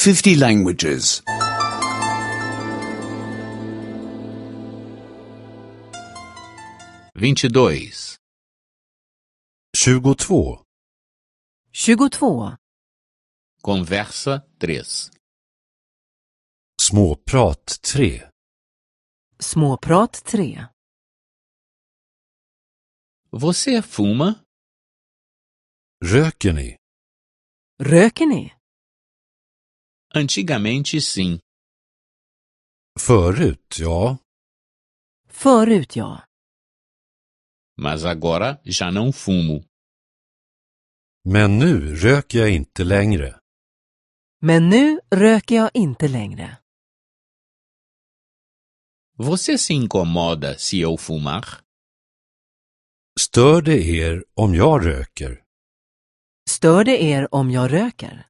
50 languages. 22. 22. 22. Conversa 3. Småprat 3. Småprat 3. Você fuma? Röker ni? Röker ni? Antigamente sim. Förut, ja. Förut, ja. Mas agora já não fumo. Men nu röker jag inte längre. Men nu röker jag inte längre. Você se incomoda se eu fumar? Stör det er om jag röker? Stör det er om jag röker?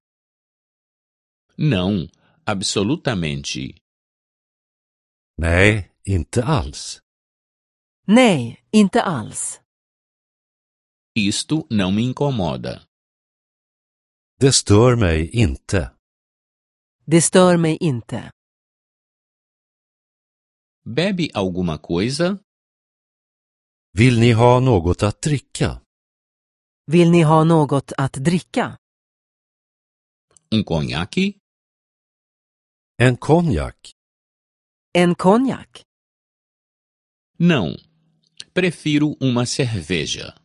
Não, absolutamente. Nej, inte alls. Nej, inte alls. Isto não me incomoda. Det stör mig inte. Det stör mig inte. Bebe alguma coisa? Vill ni ha något att dricka? Vill ni ha något att dricka? Conhaque? En konjak? En konjak? Não. Prefiro uma cerveja.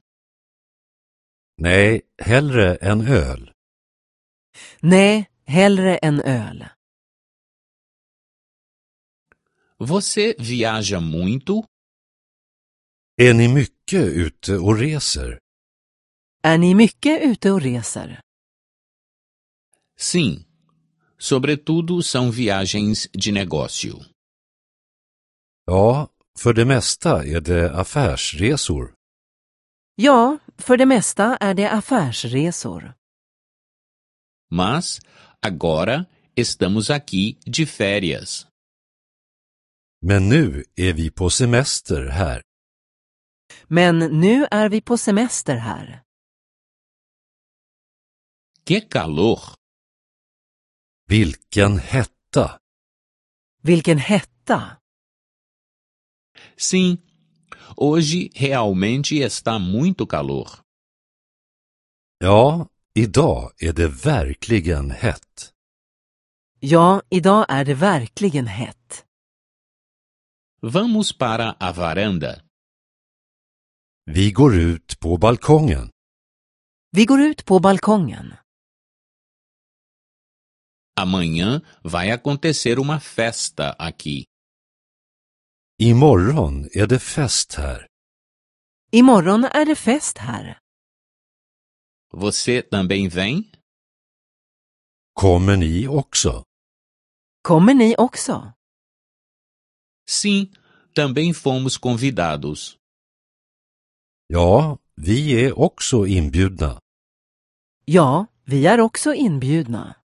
Nej, hellre en öl. Nej, hellre en öl. Você viaja muito? Är ni mycket ute och reser? Är ni mycket ute och reser? Sim. Sobretudo são viagens de negócio. Ja, för det mesta är det affärsresor. Ja, för det mesta är det affärsresor. Mas, agora, estamos aqui de férias. Men nu är vi på semester här. Men nu är vi på semester här. Que calor! Vilken hetta! Vilken hetta! Sim, hoje realmente está muito calor. Ja, idag är det verkligen hett. Ja, idag är det verkligen hett. Vamos para a varanda. Vi går ut på balkongen. Vi går ut på balkongen. Amanhã vai acontecer uma festa aqui. Imorgon är det fest här. Imorgon är det fest här. Você também vem? Kommer ni också? Kommer ni också? Sim, também fomos convidados. Ja, vi är också inbjudna. Ja, vi är också inbjudna.